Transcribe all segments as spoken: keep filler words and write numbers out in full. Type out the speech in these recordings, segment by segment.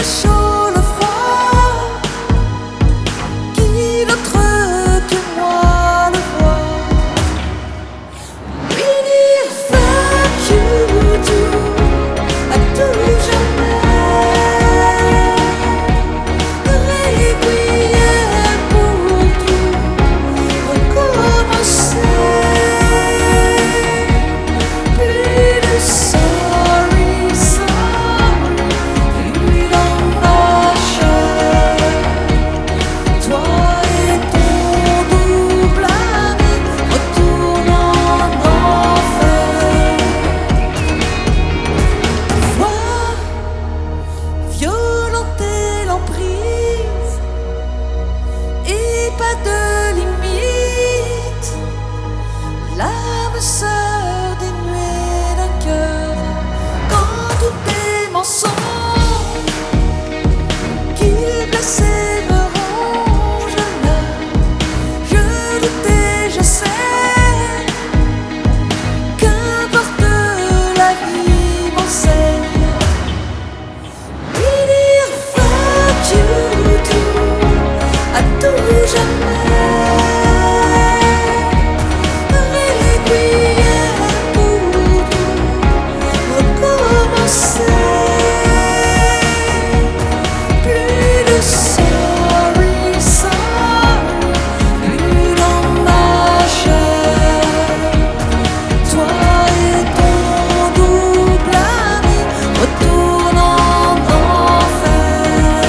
chaud, le froid, qui d'autre que moi le voit lui dire fuck you tout, à tout jamais. Requiem pour tout recommencer. Plus de sorry, sorry, plus dans ma chair. Toi et ton double ami retournent en enfer. Voir violenter l'emprise et pas de limite. L'âme sœur dénuée d'un cœur quand tout est mensonge. Qu'il blessé me ronge l'âme. Je doutais, je sais. Qu'importe la vie m'enseigne. Lui dire fuck you tout, à tout jamais. Requiem pour tout recommencer. Plus de sorry, sorry, plus dans ma chair. Toi et ton double ami retournent en enfer.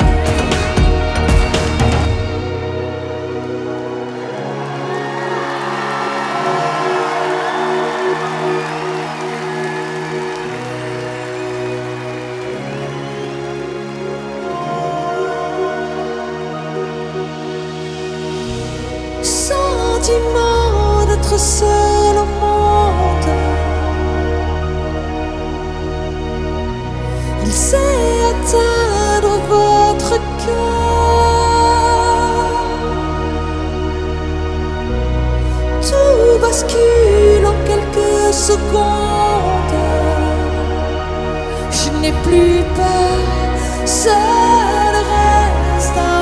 Sentiment d'être seul au monde. Il sait atteindre votre cœur. Tout bascule en quelques secondes. Je n'ai plus peur, seul reste un